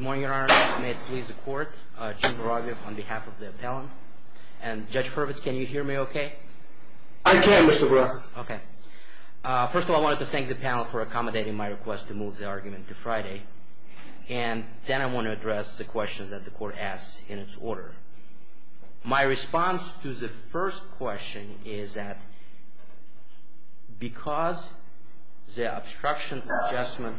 morning, Your Honor. May it please the Court. Jim Baragiev on behalf of the appellant. And Judge Hurwitz, can you hear me okay? I can, Mr. Baragiev. Okay. First of all, I wanted to thank the panel for accommodating my request to move the argument to Friday. And then I want to address the questions that the Court asked in its order. My response to the first question is that because the obstruction adjustment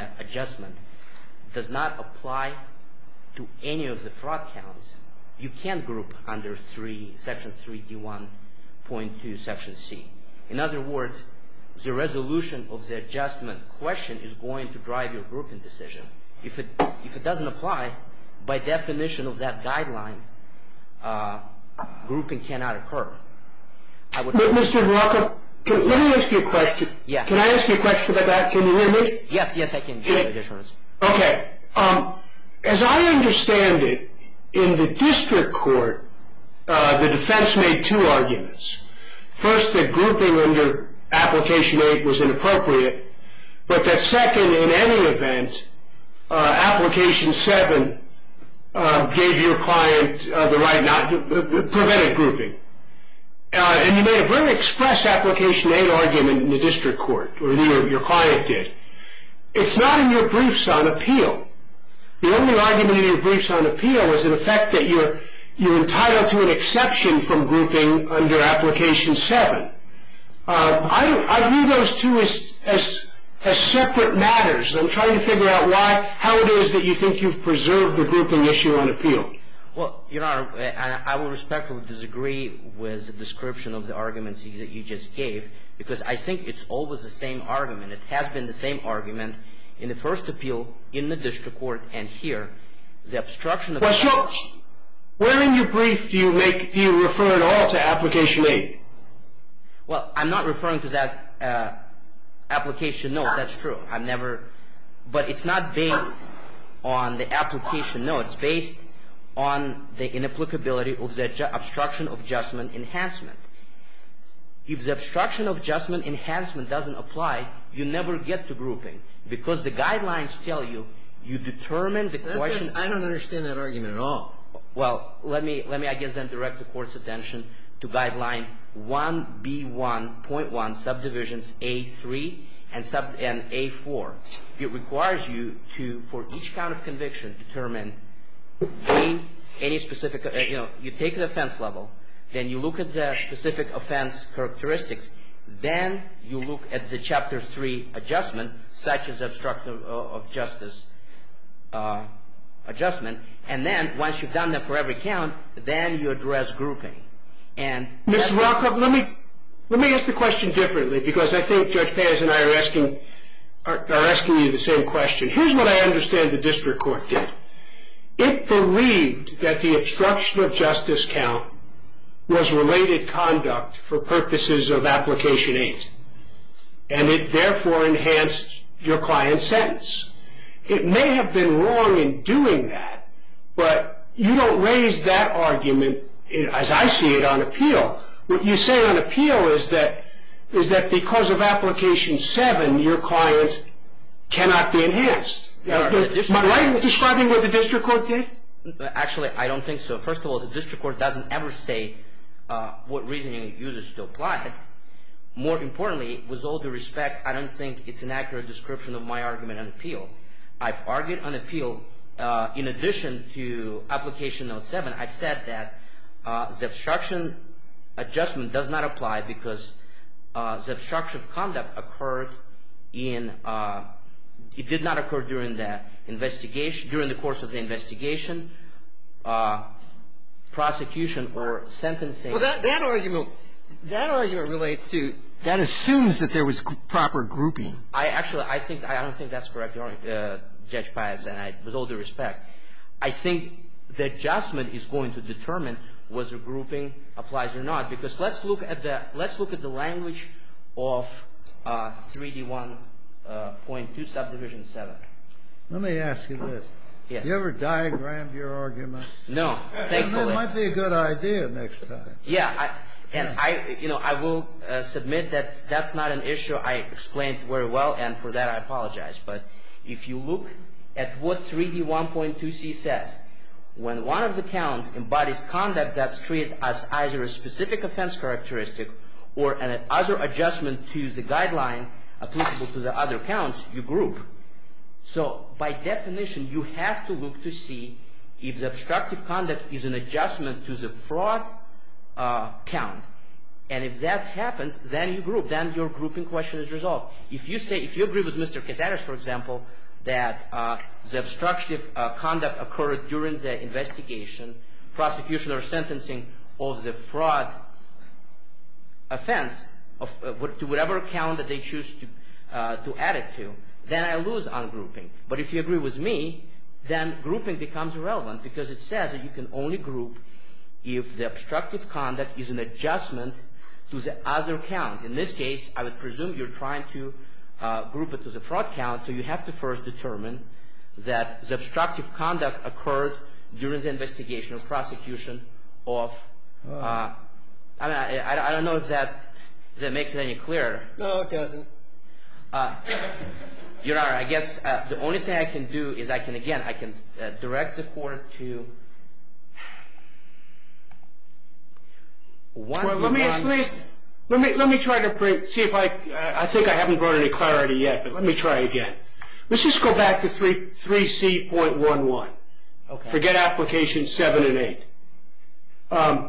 does not apply to any of the fraud counts, you can't group under Section 3D1.2, Section C. In other words, the resolution of the adjustment question is going to drive your grouping decision. If it doesn't apply, by definition of that guideline, grouping cannot occur. Mr. Baragiev, let me ask you a question. Yeah. Can I ask you a question about that? Can you hear me? Yes, I can. Judge Hurwitz. Okay. As I understand it, in the district court, the defense made two arguments. First, that grouping under Application 8 was inappropriate, but that second, in any event, Application 7 gave your client the right not to, prevented grouping. And you made a very express Application 8 argument in the district court, or your client did. It's not in your briefs on appeal. The only argument in your briefs on appeal is, in effect, that you're entitled to an exception from grouping under Application 7. I view those two as separate matters. I'm trying to figure out how it is that you think you've preserved the grouping issue on appeal. Well, Your Honor, I will respectfully disagree with the description of the arguments that you just gave, because I think it's always the same argument. It has been the same argument in the first appeal, in the district court, and here. The obstruction of the... Well, so, where in your brief do you refer at all to Application 8? Well, I'm not referring to that application note. That's true. I've never... But it's not based on the application note. It's based on the inapplicability of the obstruction of adjustment enhancement. If the obstruction of adjustment enhancement doesn't apply, you never get to grouping, because the guidelines tell you determine the question... I don't understand that argument at all. Well, let me I guess then direct the Court's attention to Guideline 1B1.1, subdivisions A3 and A4. It requires you to, for each count of conviction, determine any specific, you take the offense level, then you look at the specific offense characteristics, then you look at the Chapter 3 adjustments, such as obstruction of justice adjustment, and then once you've done that for every count, then you address grouping. And Mr. Rockoff, let me ask the question differently, because I think Judge Paz and I are asking you the same question. Here's what I understand the district court did. It believed that the obstruction of justice count was related conduct for purposes of Application 8, and it therefore enhanced your client's sentence. It may have been wrong in doing that, but you don't raise that argument, as I see it, on appeal. What you say on appeal is that because of Application 7, your client cannot be enhanced. Am I right in describing what the district court did? Actually, I don't think so. First of all, the district court doesn't ever say what reasoning it uses to apply it. More importantly, with all due respect, I don't think it's an accurate description of my argument on appeal. I've argued on appeal, in addition to Application Note 7, I've said that the obstruction adjustment does not apply because the obstruction of conduct occurred it did not occur during the investigation, during the course of the investigation, prosecution, or sentencing. Well, that argument relates to, that assumes that there was proper grouping. I don't think that's correct, Judge Paz, and with all due respect. I think the adjustment is going to determine whether grouping applies or not, because let's look at the language of 3D1.2 subdivision 7. Let me ask you this. Yes. You ever diagrammed your argument? No, thankfully. That might be a good idea next time. Yeah, I will submit that that's not an issue I explained very well, and for that I apologize. But if you look at what 3D1.2c says. When one of the counts embodies conduct that's treated as either a specific offense characteristic or an other adjustment to the guideline applicable to the other counts, you group. So by definition, you have to look to see if the obstructive conduct is an adjustment to the fraud count. And if that happens, then you group. Then your grouping question is resolved. If you agree with Mr. Casares, for example, that the obstructive conduct occurred during the investigation, prosecution, or sentencing of the fraud offense, to whatever count that they choose to add it to, then I lose on grouping. But if you agree with me, then grouping becomes irrelevant because it says that you can only group if the obstructive conduct is an adjustment to the other count. In this case, I would presume you're trying to group it to the fraud count, so you have to first determine that the obstructive conduct occurred during the investigation or prosecution of I don't know if that makes it any clearer. No, it doesn't. Your Honor, I guess the only thing I can do is I can direct the court to one. Well, let me try to see if I think I haven't brought any clarity yet, but let me try again. Let's just go back to 3C.11. Okay. Forget applications 7 and 8.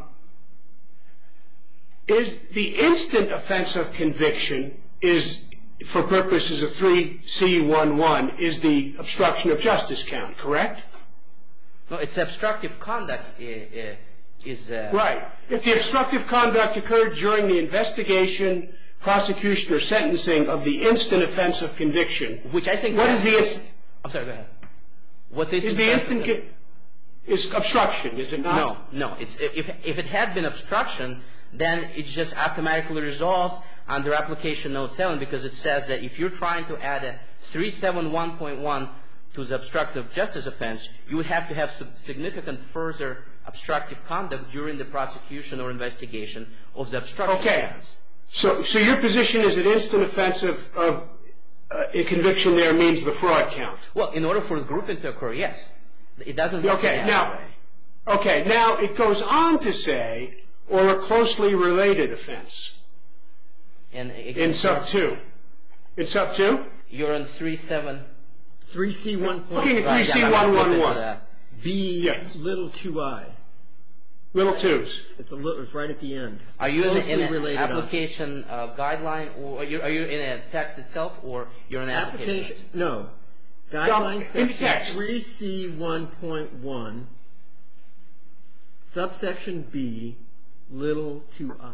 Is the instant offense of conviction is, for purposes of 3C.11, is the obstruction of justice count, correct? No, it's obstructive conduct is... Right. If the obstructive conduct occurred during the investigation, prosecution, or sentencing of the instant offense of conviction... Which I think... What is the instant... I'm sorry, go ahead. What's the is the instant... Is obstruction, is it not? No. If it had been obstruction, then it just automatically resolves under application note 7 because it says that if you're trying to add a 371.1 to the obstructive justice offense, you would have to have significant further obstructive conduct during the prosecution or investigation of the obstruction offense. So your position is that instant offense of a conviction there means the fraud count? Well, in order for the grouping to occur, yes. It doesn't work that way. Okay, now it goes on to say, or a closely related offense. In sub 2. In sub 2? You're in 3C1. Looking at 3C111. B little 2I. Little 2s. It's right at the end. Are you in an application guideline, or are you in a text itself, or you're in an application? No. Guideline section 3C1.1, subsection B, little 2I.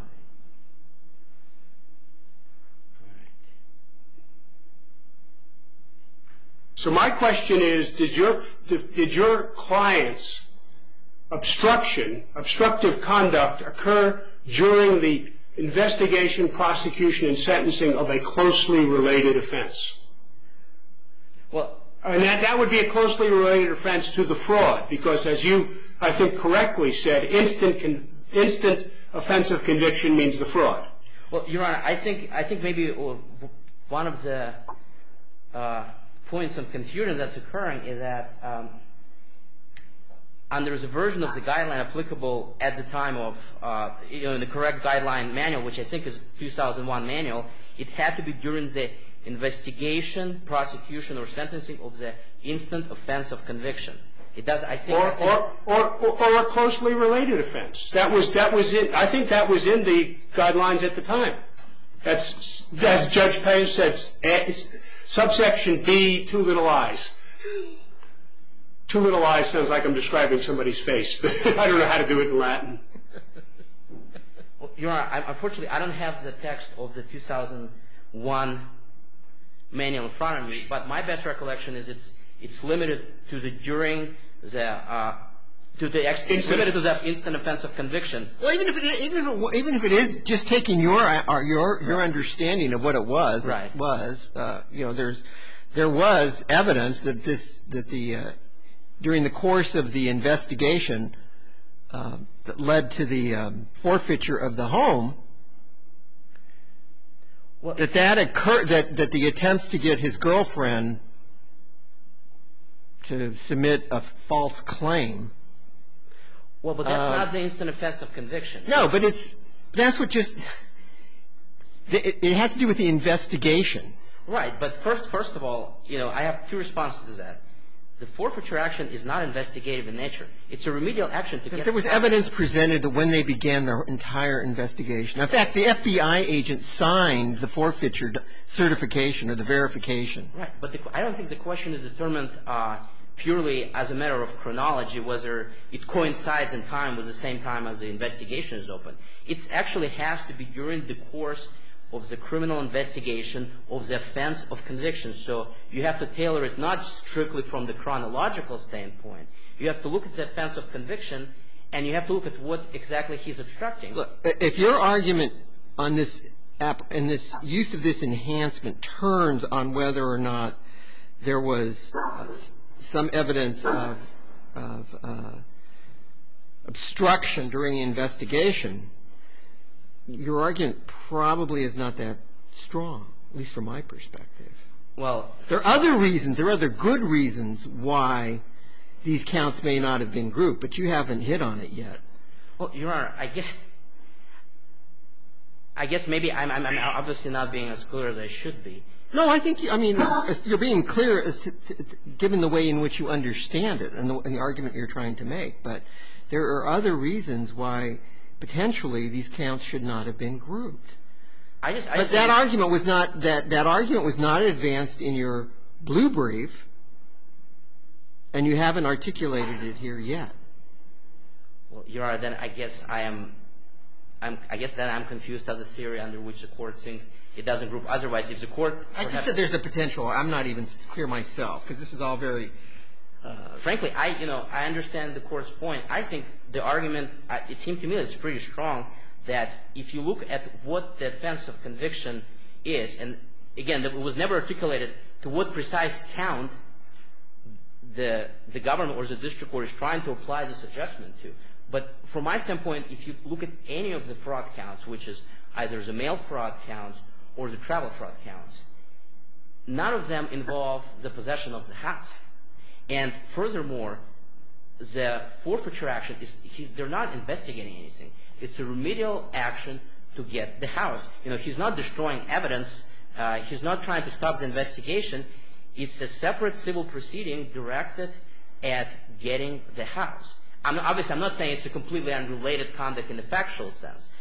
So my question is, did your client's obstructive conduct occur during the investigation, prosecution, and sentencing of a closely related offense? Well, and that would be a closely related offense to the fraud, because as you, I think, correctly said, instant offense of conviction means the fraud. Well, Your Honor, I think maybe one of the points of confusion that's occurring is that under the version of the guideline applicable at the time of, in the correct guideline manual, which I think is 2001 manual, it had to be during the investigation, prosecution, or sentencing of the instant offense of conviction. It does, I think. Or a closely related offense. That was in. I think that was in the guidelines at the time. That's, as Judge Payne said, subsection B, 2 little i's. 2 little i's sounds like I'm describing somebody's face, but I don't know how to do it in Latin. Well, Your Honor, unfortunately, I don't have the text of the 2001 manual in front of me, but my best recollection is it's limited to the during the it's limited to the instant offense of conviction. Well, even if it is just taking your understanding of what it was, right. There was evidence that during the course of the investigation that led to the forfeiture of the home. Well, that occurred, that the attempts to get his girlfriend submit a false claim. Well, but that's not the instant offense of conviction. No, but that's what just it has to do with the investigation. Right, but first of all, I have two responses to that. The forfeiture action is not investigative in nature. It's a remedial action to get. There was evidence presented that when they began their entire investigation. In fact, the FBI agent signed the forfeiture certification or the verification. Right, but I don't think the question is determined purely as a matter of chronology, whether it coincides in time with the same time as the investigation is open. It actually has to be during the course of the criminal investigation of the offense of conviction. So you have to tailor it not strictly from the chronological standpoint. You have to look at the offense of conviction, and you have to look at what exactly he's obstructing. Look, if your argument on this and this use of this enhancement turns on whether or not there was some evidence of obstruction during the investigation, your argument probably is not that strong, at least from my perspective. Well, there are other reasons, there are other good reasons why these counts may not have been grouped, but you haven't hit on it yet. Well, Your Honor, I guess maybe I'm obviously not being as clear as I should be. No, I think you're being clear as to given the way in which you understand it and the argument you're trying to make. But there are other reasons why potentially these counts should not have been grouped. But that argument was not that argument was not advanced in your blue brief, and you haven't articulated it here yet. Well, Your Honor, then I guess I'm confused of the theory under which the Court thinks it doesn't group. Otherwise, if the Court I just said there's a potential. I'm not even clear myself because this is all very. Frankly, I understand the Court's point. I think the argument, it seemed to me that it's pretty strong that if you look at what the offense of conviction is, and again, it was never articulated to what precise count the government or the district court is trying to apply this adjustment to. But from my standpoint, if you look at any of the fraud counts, which is either the mail fraud counts or the travel fraud counts, none of them involve the possession of the house. And furthermore, the forfeiture action they're not investigating anything. It's a remedial action to get the house. He's not destroying evidence. He's not trying to stop the investigation. It's a separate civil proceeding directed at getting the house. Obviously, I'm not saying it's a completely unrelated conduct in the factual sense.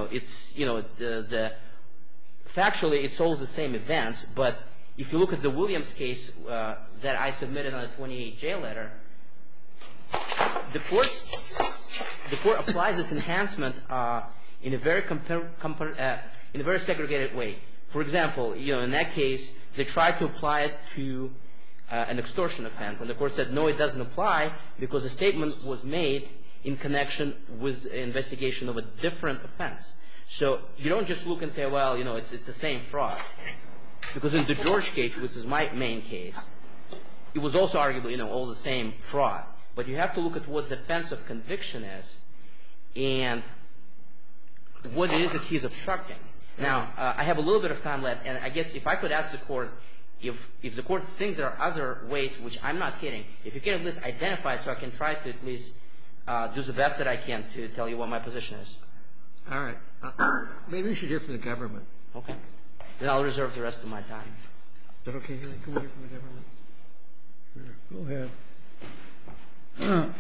Factually, it's all the same events, but if you look at the Williams case that I submitted on a 28J letter, the court applies this enhancement in a very segregated way. For example, in that case, they tried to apply it to an extortion offense, and the court said, no, it doesn't apply because the statement was made in connection with an investigation of a different offense. So you don't just look and say, well, it's the same fraud. Because in the George case, which is my main case, it was also arguably, all the same fraud. But you have to look at what the offense of conviction is and what it is that he's obstructing. Now, I have a little bit of time left, and I guess if I could ask the court, if the court thinks there are other ways which I'm not hitting, if you can at least identify it so I can try to at least do the best that I can to tell you what my position is. All right. Maybe we should hear from the government. Okay. Then I'll reserve the rest of my time. Is that okay? Can we hear from the government? Sure. Go ahead.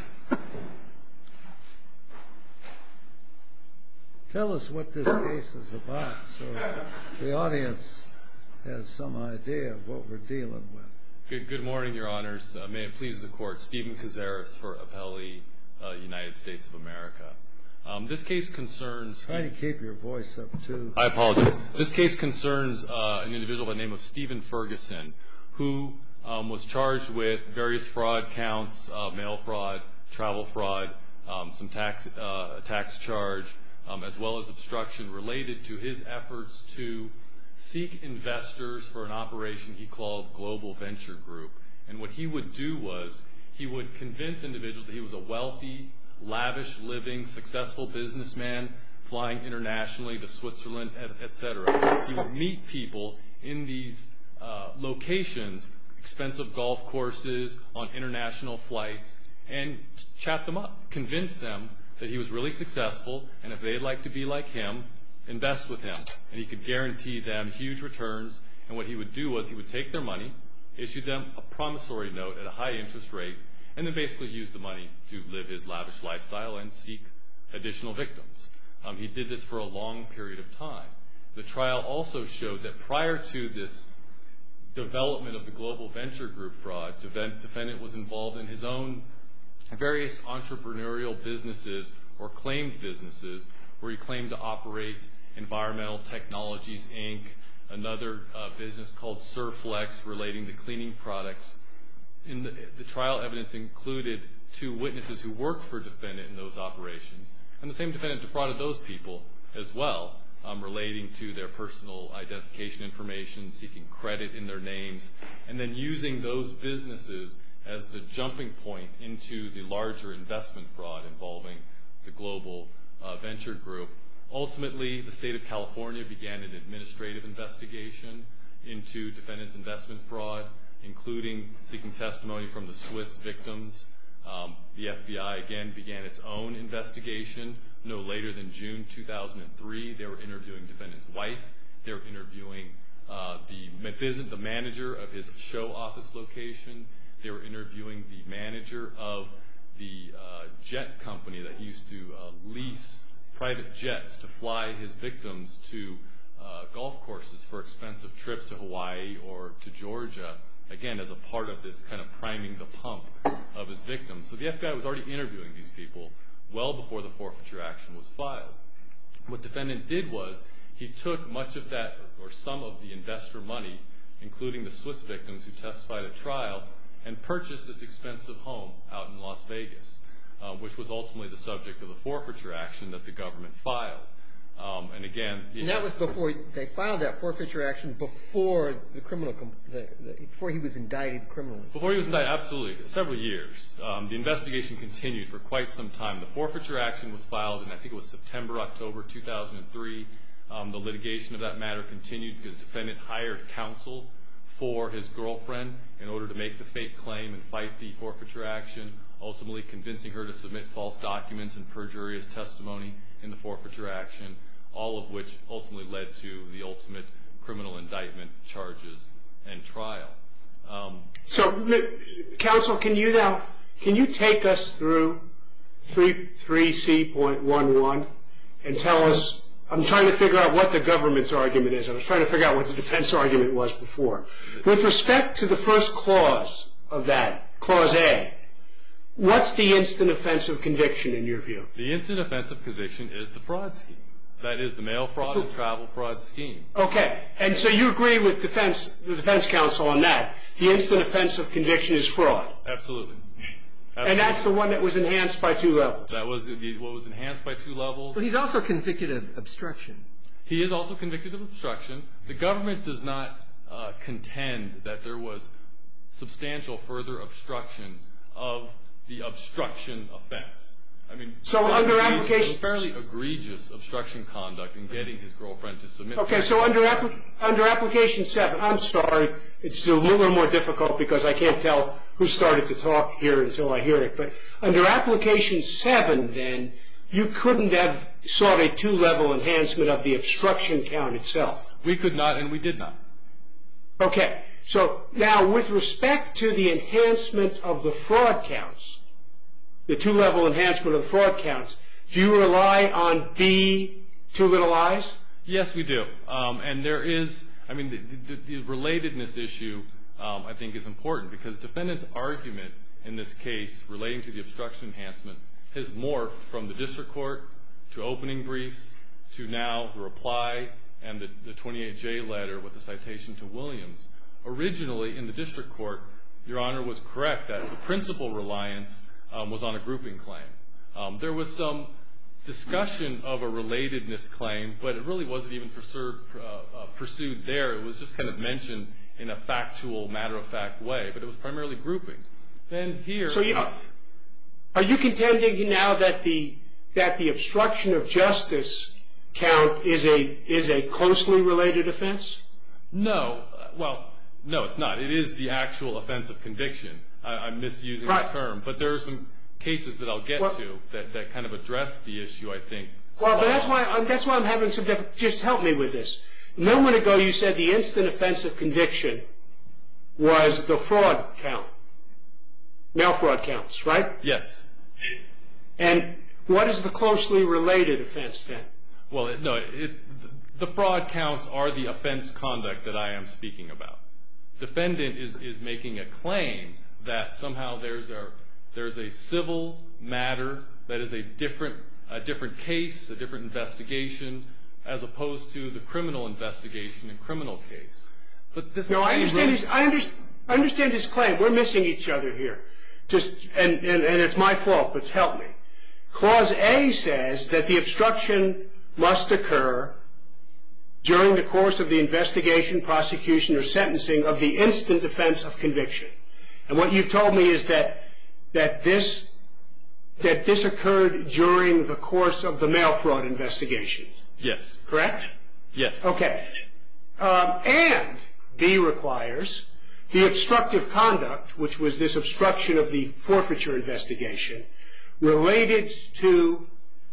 Tell us what this case is about so the audience has some idea of what we're dealing with. Good morning, Your Honors. May it please the Court. Stephen Cazares for Appellee, United States of America. This case concerns... Try to keep your voice up, too. I apologize. This case concerns an individual by the name of Stephen Ferguson, who was charged with various fraud counts, mail fraud, travel fraud, some tax charge, as well as obstruction related to his efforts to seek investors for an operation he called Global Venture Group. And what he would do was he would convince individuals that he was a wealthy, lavish living, successful businessman flying internationally to Switzerland, etc. He would meet people in these locations, expensive golf courses, on international flights, and chat them up, convince them that he was really successful, and if they'd like to be like him, invest with him. And he could guarantee them huge returns, and what he would do was he would take their money, issue them a promissory note at a high interest rate, and then basically use the money to live his lavish lifestyle and seek additional victims. He did this for a long period of time. The trial also showed that prior to this development of the Global Venture Group fraud, the defendant was involved in his own various entrepreneurial businesses or claimed businesses where he claimed to operate Environmental Technologies, Inc., another business called Surflex relating to cleaning products. The trial evidence included 2 witnesses who worked for defendant in those operations, and the same defendant defrauded those people as well, relating to their personal identification information, seeking credit in their names, and then using those businesses as the jumping point into the larger investment fraud involving the Global Venture Group. Ultimately, the state of California began an administrative investigation into defendant's investment fraud, including seeking testimony from the Swiss victims. The FBI again began its own investigation no later than June 2003. They were interviewing defendant's wife. They were interviewing the manager of his show office location. They were interviewing the manager of the jet company that used to lease private jets to fly his victims to golf courses for expensive trips to Hawaii or to Georgia, again, as a part of this kind of priming the pump of his victims. So the FBI was already interviewing these people well before the forfeiture action was filed. What defendant did was he took much of that, or some of the investor money, including the Swiss victims who testified at trial, and purchased this expensive home out in Las Vegas, which was ultimately the subject of the forfeiture action that the government filed. And again, and that was before they filed that forfeiture action, before the criminal, before he was indicted criminally. Before he was indicted, absolutely, several years. The investigation continued for quite some time. The forfeiture action was filed in, I think it was September, October 2003. The litigation of that matter continued because the defendant hired counsel for his girlfriend in order to make the fake claim and fight the forfeiture action, ultimately convincing her to submit false documents and perjurious testimony in the forfeiture action, all of which ultimately led to the ultimate criminal indictment, charges, and trial. So, counsel, can you take us through 3C.11 and tell us, I'm trying to figure out what the government's argument is. I was trying to figure out what the defense argument was before. With respect to the first clause of that, Clause A, what's the instant offense of conviction in your view? The instant offense of conviction is the fraud scheme. That is the mail fraud and travel fraud scheme. Okay. And so you agree with the defense counsel on that. The instant offense of conviction is fraud. Absolutely. And that's the one that was enhanced by 2 levels. That was what was enhanced by 2 levels. But he's also convicted of obstruction. He is also convicted of obstruction. The government does not contend that there was substantial further obstruction of the obstruction offense. I mean, so under application, fairly egregious obstruction conduct in getting his girlfriend to submit. Okay, so under application 7, I'm sorry, it's a little more difficult because I can't tell who started to talk here until I hear it. But under application 7, then, you couldn't have sought a 2-level enhancement of the obstruction count itself. We could not, and we did not. Okay, so now with respect to the enhancement of the fraud counts, the 2-level enhancement of the fraud counts, do you rely on B, 2 little i's? Yes, we do. And there is, I mean, the relatedness issue, I think, is important because defendant's argument in this case relating to the obstruction enhancement has morphed from the district court to opening briefs to now the reply and the 28J letter with the citation to Williams. Originally, in the district court, Your Honor was correct that the principal reliance was on a grouping claim. There was some discussion of a relatedness claim, but it really wasn't even pursued there. It was just kind of mentioned in a factual, matter-of-fact way, but it was primarily grouping. Then here... So are you contending now that the obstruction of justice count is a closely related offense? No. Well, No, it's not. It is the actual offense of conviction. I'm misusing the term. But there are some cases that I'll get to that kind of address the issue, I think. Well, but that's why I'm having some difficulty. Just help me with this. A moment ago you said the instant offense of conviction was the fraud count. Mail fraud counts, right? Yes. And what is the closely related offense then? Well, no, the fraud counts are the offense conduct that I am speaking about. Defendant is making a claim that somehow there's a civil matter that is a different case, a different investigation, as opposed to the criminal investigation and criminal case. But this I understand his claim. We're missing each other here. And it's my fault, but help me. Clause A says that the obstruction must occur during the course of the investigation, prosecution, or sentencing of the instant offense of conviction. And what you've told me is that this occurred during the course of the mail fraud investigation. Yes. Correct? Yes. Okay. And B requires the obstructive conduct, which was this obstruction of the forfeiture investigation, related to,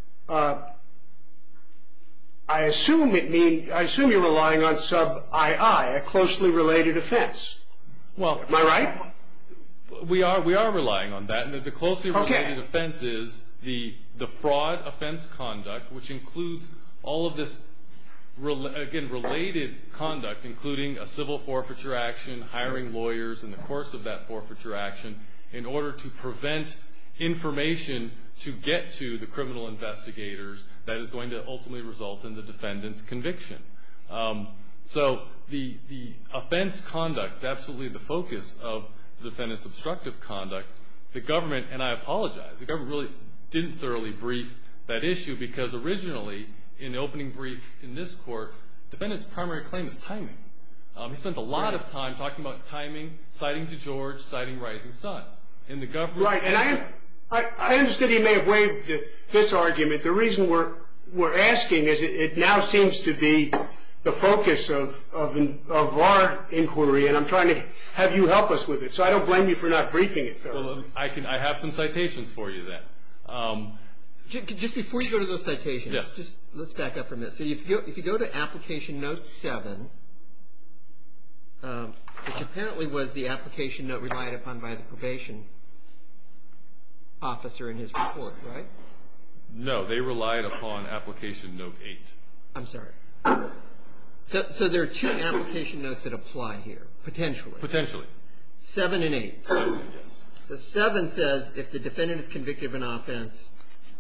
I assume you're relying on sub II, a closely related offense. Well, am I right? We are relying on that, and the closely related offense is the fraud offense conduct, which includes all of this related conduct, including a civil forfeiture action, hiring lawyers in the course of that forfeiture action, in order to prevent information to get to the criminal investigators that is going to ultimately result in the defendant's conviction. So the offense conduct is absolutely the focus of the defendant's obstructive conduct. The government, and I apologize, the government really didn't thoroughly brief that issue because originally, in the opening brief in this court, the defendant's primary claim is timing. He spent a lot of time talking about timing, citing DeGeorge, citing Rising Sun. In the government... Right, and I understood he may have waived this argument. The reason we're asking is it now seems to be the focus of our inquiry, and I'm trying to have you help us with it. So I don't blame you for not briefing it thoroughly. Well, I have some citations for you then. Just before you go to those citations, just let's back up for a minute. So if you go to Application Note 7, which apparently was the application note relied upon by the probation officer in his report, right? No, they relied upon Application Note 8. I'm sorry. So there are two application notes that apply here, potentially. Potentially. 7 and 8. 7, yes. So 7 says if the defendant is convicted of an offense,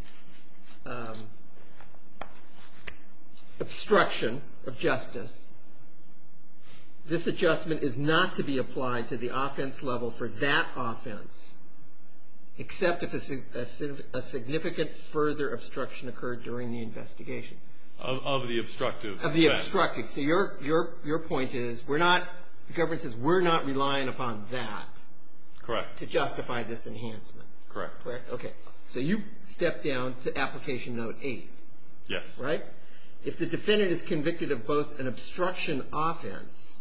obstruction of justice, this adjustment is not to be applied to the offense level for that offense, except if a significant further obstruction occurred during the investigation. Of the obstructive. Of the obstructive. So your point is the government says we're not relying upon that. Correct. To justify this enhancement. Correct. Correct? Okay. So you step down to Application Note 8. Yes. Right? If the defendant is convicted of both an obstruction offense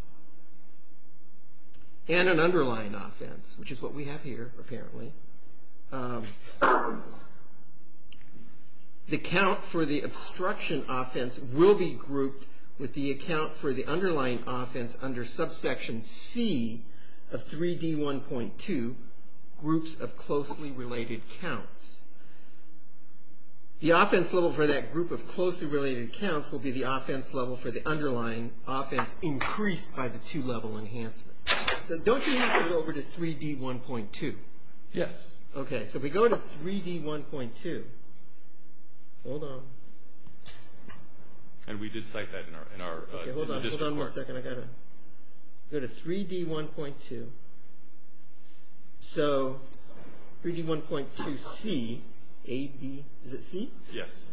and an underlying offense, which is what we have here, apparently, the count for the obstruction offense will be grouped with the account for the underlying offense under subsection C of 3D1.2, groups of closely related counts. The offense level for that group of closely related counts will be the offense level for the underlying offense increased by the 2-level enhancement. So don't you have to go over to 3D1.2? Yes. Okay, so if we go to 3D1.2, hold on. And we did cite that in our okay, hold on 1 second. I gotta go to 3D1.2. So 3D1.2C, A, B, is it C? Yes.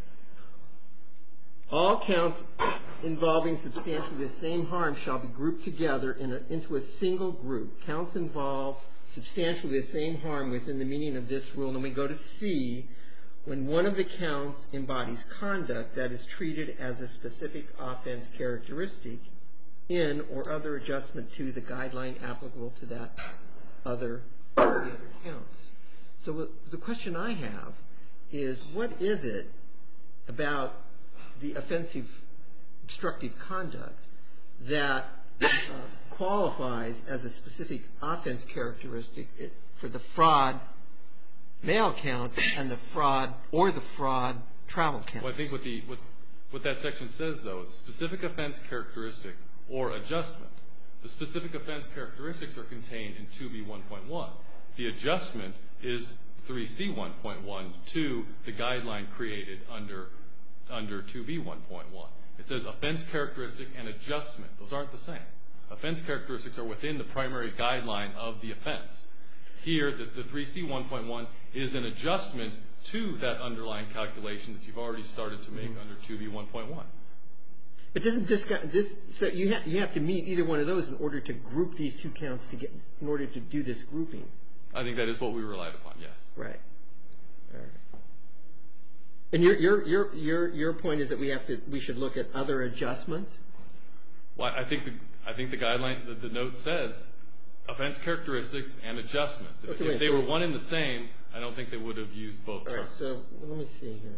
All counts involving substantially the same harm shall be grouped together into a single group. Counts involve substantially the same harm within the meaning of this rule. And we go to C, when one of the counts embodies conduct that is treated as a specific offense characteristic in or other adjustment to the guideline applicable to that the other counts. So the question I have is, what is it about the offensive obstructive conduct that qualifies as a specific offense characteristic for the fraud mail count and the fraud travel count? Well, I think what that section says, though, is specific offense characteristic or adjustment. The specific offense characteristics are contained in 2B1.1. The adjustment is 3C1.1 to the guideline created under 2B1.1. It says offense characteristic and adjustment. Those aren't the same. Offense characteristics are within the primary guideline of the offense. Here, the 3C1.1 is an adjustment to that underlying calculation that you've already started to make under 2B1.1. But doesn't so you have to meet either one of those in order to group these two counts in order to do this grouping? I think that is what we relied upon, yes. Right. All right. And your point is that we should look at other adjustments? Well, I think the guideline, the note says offense characteristics and adjustments. If they were one and the same, I don't think they would have used both terms. All right, so let me see here.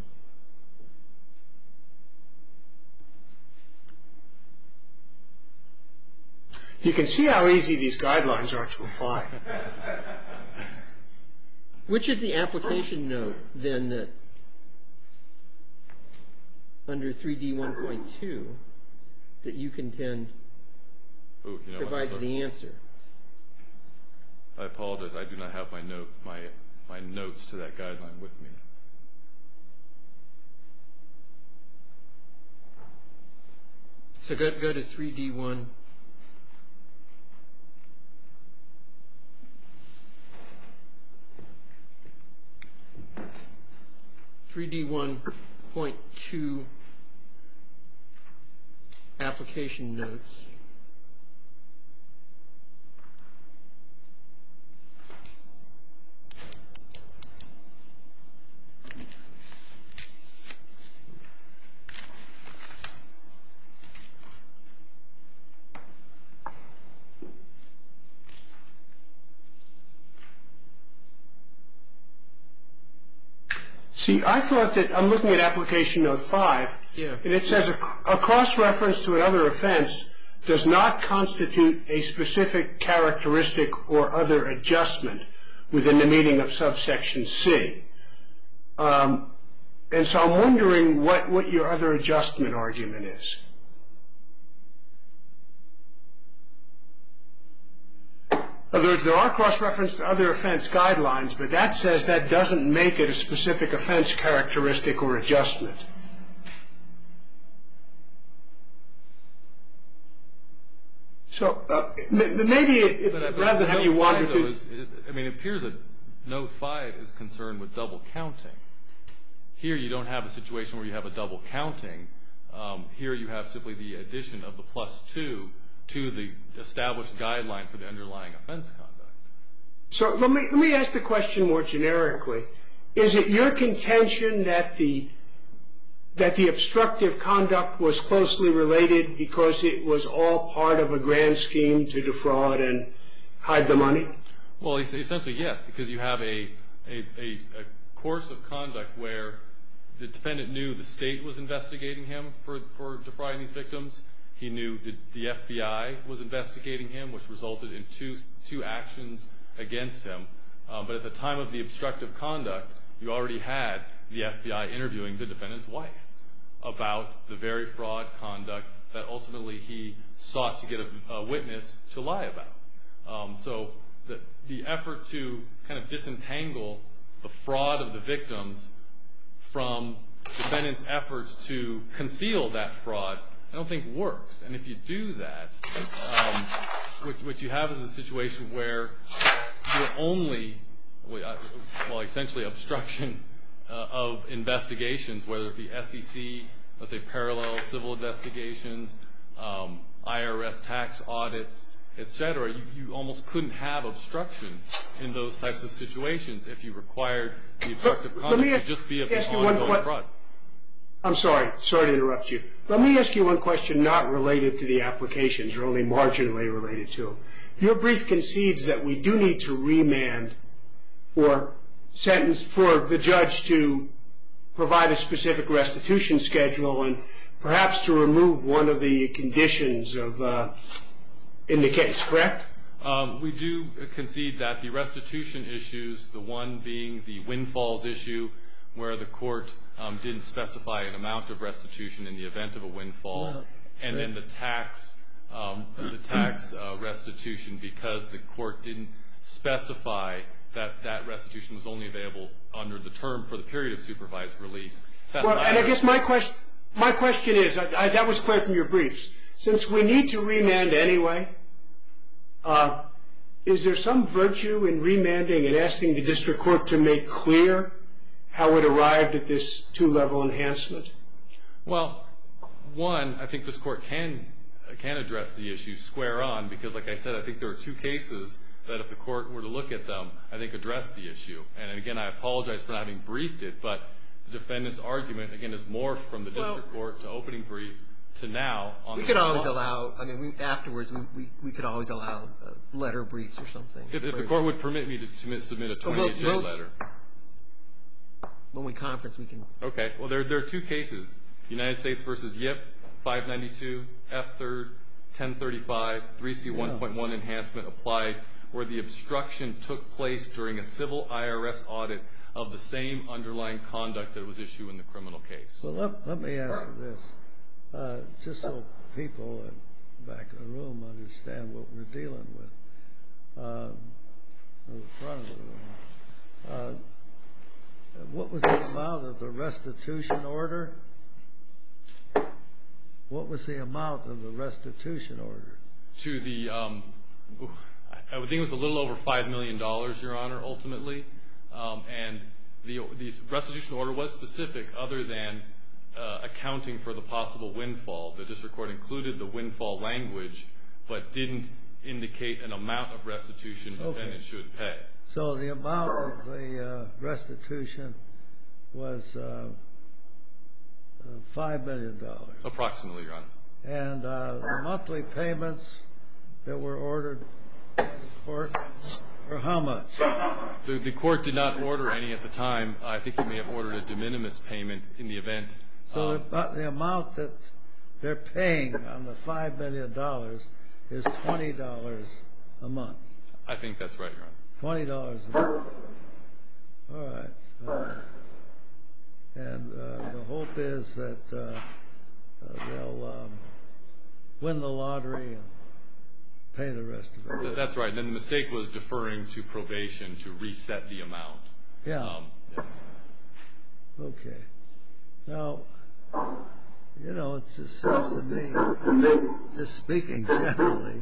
You can see how easy these guidelines are to apply. Which is the application note, then, that under 3D1.2 that you contend provides the answer? I apologize. I do not have my notes to that guideline with me. So go to 3D1. 3D1.2 application notes. See, I thought that I'm looking at application note 5, and it says a cross-reference to another offense does not constitute a specific characteristic or other adjustment within the meaning of subsection C. And so I'm wondering what your other adjustment argument is. In other words, there are cross-references to other offense guidelines, but that says that doesn't make it a specific offense characteristic or adjustment. So maybe rather than have you wander through... it appears that Note 5 is concerned with double counting. Here you don't have a situation where you have a double counting. Here you have simply the addition of the +2 to the established guideline for the underlying offense conduct. So let me ask the question more generically. Is it your contention that the obstructive conduct was closely related because it was all part of a grand scheme to defraud and hide the money? Well, essentially, yes, because you have a course of conduct where the defendant knew the state was investigating him for defrauding these victims. He knew that the FBI was investigating him, which resulted in two actions against him. But at the time of the obstructive conduct, you already had the FBI interviewing the defendant's wife about the very fraud conduct that ultimately he sought to get a witness to lie about. So the effort to kind of disentangle the fraud of the victims from defendant's efforts to conceal that fraud, I don't think works. And if you do that, what you have is a situation where you're only, essentially obstruction of investigations, whether it be SEC, let's say parallel civil investigations, IRS tax audits, etc. You almost couldn't have obstruction in those types of situations if you required the obstructive conduct to just be of the ongoing fraud. I'm sorry to interrupt you. Let me ask you one question not related to the applications, or only marginally related to them. Your brief concedes that we do need to remand for the judge to provide a specific restitution schedule and perhaps to remove one of the conditions in the case, correct? We do concede that the restitution issues, the one being the windfalls issue, where the court didn't specify an amount of restitution in the event of a windfall, and then the tax restitution, because the court didn't specify that restitution was only available under the term for the period of supervised release. Well, and I guess my question is, that was clear from your briefs. Since we need to remand anyway, is there some virtue in remanding and asking the district court to make clear how it arrived at this two-level enhancement? Well, one, I think this court can address the issue square on, because, like I said, I think there are two cases that if the court were to look at them, I think address the issue. And again, I apologize for not having briefed it, but the defendant's argument, again, is morphed from the district court to opening brief to now. We could always allow, afterwards, we could always allow letter briefs or something. If the court would permit me to submit a 28-J letter. When we conference, we can. Okay. Well, there are two cases. United States v. Yip, 592, F3rd, 1035, 3C1.1 enhancement applied, where the obstruction took place during a civil IRS audit of the same underlying conduct that was issued in the criminal case. Well, let me ask you this, just so people back in the room understand what we're dealing with, in the front of the room. What was the amount of the restitution order? What was the amount of the restitution order? To the, I would think it was a little over $5 million, Your Honor, ultimately. And the restitution order was specific other than accounting for the possible windfall. The district court included the windfall language, but didn't indicate an amount of restitution the defendant should pay. So the amount of the restitution was $5 million. Approximately, Your Honor. And the monthly payments that were ordered by the court were how much? The court did not order any at the time. I think it may have ordered a de minimis payment in the event. So the amount that they're paying on the $5 million is $20 a month. I think that's right, Your Honor. $20 a month. All right. And the hope is that they'll win the lottery and pay the rest of it. That's right. And then the mistake was deferring to probation to reset the amount. Yeah. Yes. Okay. Now, you know, it just seems to me, just speaking generally,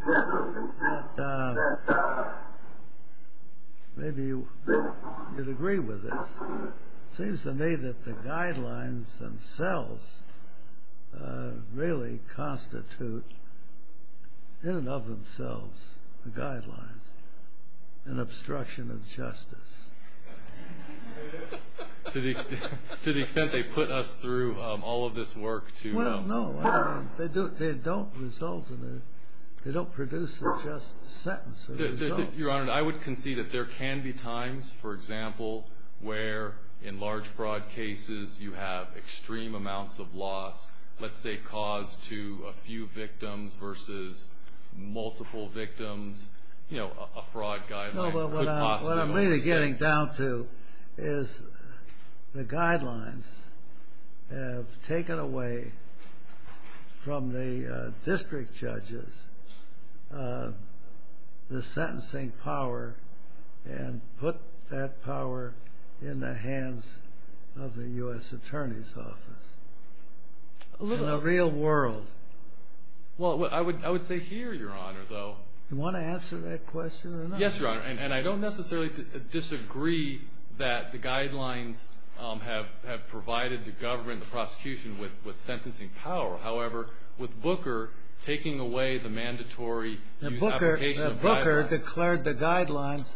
that maybe you'd agree with this. It seems to me that the guidelines themselves really constitute, in and of themselves, the guidelines, an obstruction of justice. To the extent they put us through all of this work to... Well, no. I mean, they don't result in they don't produce a just sentence or result. Your Honor, I would concede that there can be times, for example, where in large fraud cases you have extreme amounts of loss, let's say caused to a few victims versus multiple victims. You know, a fraud guideline could possibly... What I'm really getting down to is the guidelines have taken away from the district judges the sentencing power and put that power in the hands of the U.S. Attorney's Office. In the real world. Well, I would say here, Your Honor, though... You want to answer that question or not? Yes, Your Honor, and I don't necessarily disagree that the guidelines have provided the government, the prosecution, with sentencing power. However, with Booker taking away the mandatory use application of guidelines... Booker declared the guidelines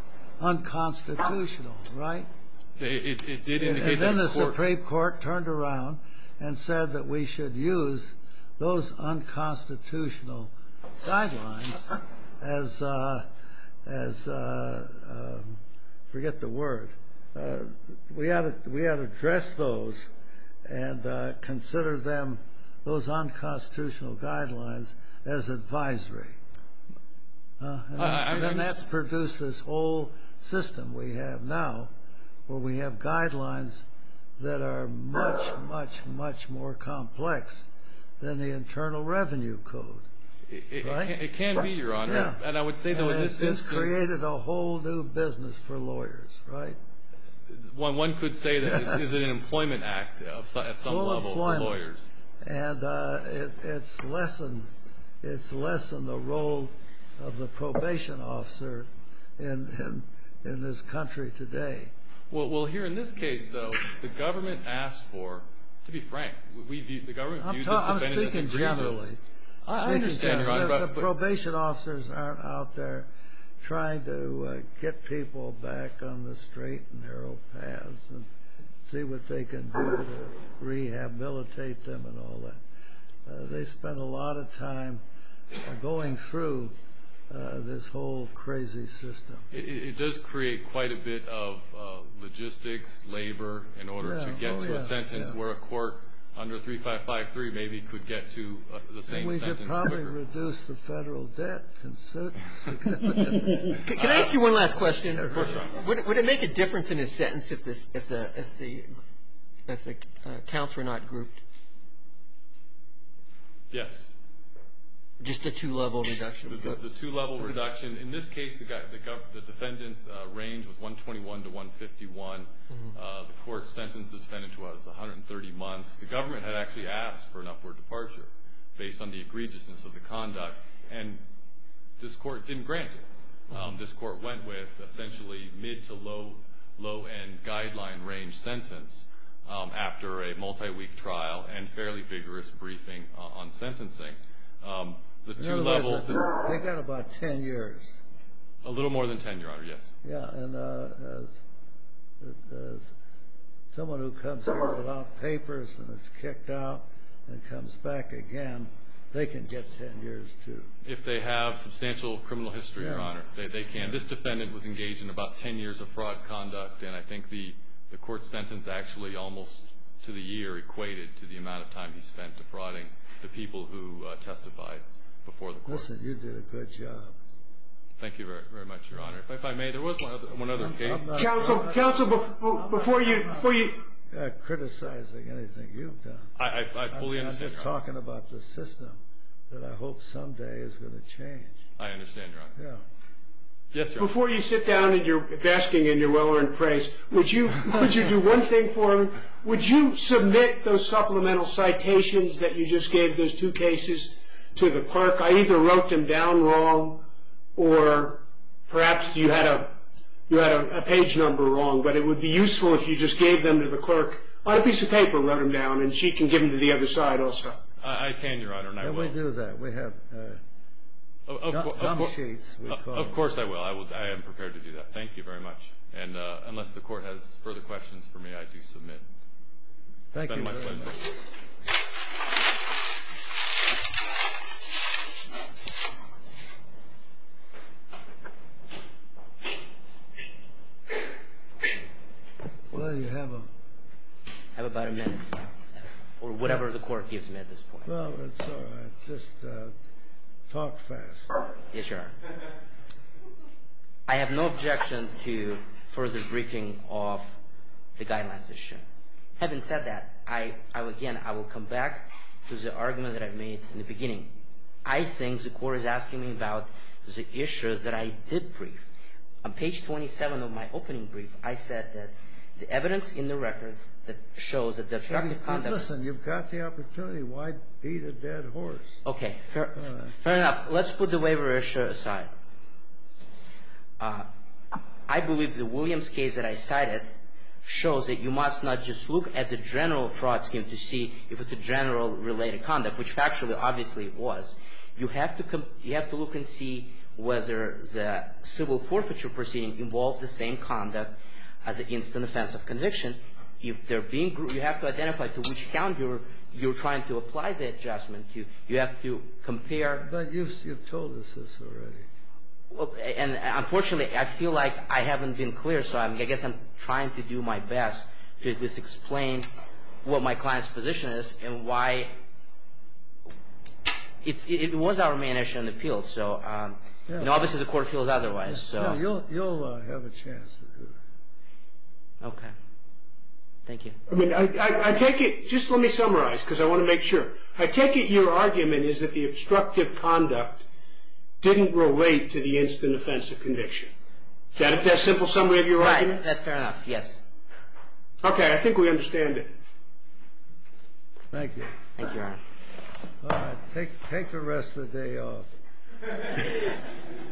unconstitutional, right? It did indicate that the court... And then the Supreme Court turned around and said that we should use those unconstitutional guidelines as forget the word. We ought to address those and consider them, those unconstitutional guidelines, as advisory. And then that's produced this whole system we have now, where we have guidelines that are much, much, much more complex than the Internal Revenue Code. It can be, Your Honor. Yeah. And I would say, though, in this instance, it's created a whole new business for lawyers, right? One could say that is it an employment act at some level for lawyers? And it's lessened the role of the probation officer in this country today. Well, here in this case, though, the government asked for, to be frank, the government viewed this defendant as egregious. I'm speaking generally. I understand, Your Honor. The probation officers aren't out there trying to get people back on the straight and narrow paths and see what they can do to rehabilitate them and all that. They spend a lot of time going through this whole crazy system. It does create quite a bit of logistics, labor, in order to get to a sentence where a court under 3553 maybe could get to the same sentence quicker. We could probably reduce the federal debt considerably. Can I ask you one last question? Of course, Your Honor. Would it make a difference in his sentence if the counts were not grouped? Yes. Just the two-level reduction? The two-level reduction. In this case, the defendant's range was 121 to 151. The court sentenced the defendant to 130 months. The government had actually asked for an upward departure based on the egregiousness of the conduct, and this court didn't grant it. This court went with essentially mid to low-end guideline range sentence after a multi-week trial and fairly vigorous briefing on sentencing. The two-level. They got about 10 years. A little more than 10, Your Honor, yes. Yeah, and someone who comes here without papers and is kicked out and comes back again, they can get 10 years too. If they have substantial criminal history, Your Honor, they can. This defendant was engaged in about 10 years of fraud conduct, and I think the court's sentence actually almost to the year equated to the amount of time he spent defrauding the people who testified before the court. Listen, you did a good job. Thank you very, very much, Your Honor. If I may, there was one other case. Counsel, before you criticizing anything you've done. I fully understand. I'm just talking about the system that I hope someday is going to change. I understand, Your Honor. Yeah. Yes, Your Honor. Before you sit down and you're basking in your well-earned praise, would you do one thing for me? Would you submit those supplemental citations that you just gave, those two cases, to the clerk? I either wrote them down wrong, or perhaps you had a page number wrong. But it would be useful if you just gave them to the clerk on a piece of paper, wrote them down, and she can give them to the other side also. I can, Your Honor, and I will. We do that. We have gum sheets. Of course I will. I am prepared to do that. Thank you very much. And unless the court has further questions for me, I do submit. Thank you. It's been my pleasure. Well, you have about a minute, or whatever the court gives me at this point. Well, it's all right. Just talk fast. Yes, Your Honor. I have no objection to further briefing of the guidelines issue. Having said that, I will come back to the argument that I made in the beginning. I think the court is asking me about the issues that I did brief. On page 27 of my opening brief, I said that the evidence in the record that shows that the obstructive conduct... Listen, you've got the opportunity. Why beat a dead horse? Okay, fair enough. Let's put the waiver issue aside. I believe the Williams case that I cited shows that you must not just look at the general fraud scheme to see if it's a general related conduct, which factually obviously it was. You have to look and see whether the civil forfeiture proceeding involved the same conduct as an instant offense of conviction. if they're being you have to identify to which count you're trying to apply the adjustment to. You have to compare. But you've told us this already. Well, and unfortunately, I feel like I haven't been clear, so I guess I'm trying to do my best to at least explain what my client's position is and why it was our main issue in the appeal. So, obviously the court feels otherwise. So you'll have a chance to do that. Okay. Thank you. I mean, I take it, just let me summarize, because I want to make sure. I take it your argument is that the obstructive conduct didn't relate to the instant offense of conviction. Is that a simple summary of your argument? Right. That's fair enough. Yes. Okay. I think we understand it. Thank you. Thank you, Your Honor. All right. Take the rest of the day off.